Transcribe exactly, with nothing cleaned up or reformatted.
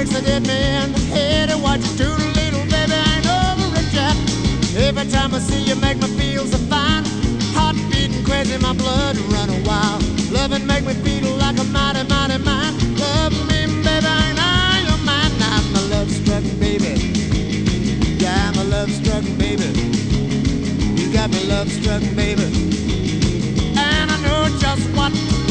heartaches that hit me in the head and what you do to little baby ain't over it yet. Every time I see you make me feel so fine, heart beating crazy, my blood running wild. Loving make me feel like a mighty, mighty man. Love me, baby, ain't I your man? I'm a love-struck baby. Yeah, I'm a love-struck baby. You got me love-struck baby. And I know just what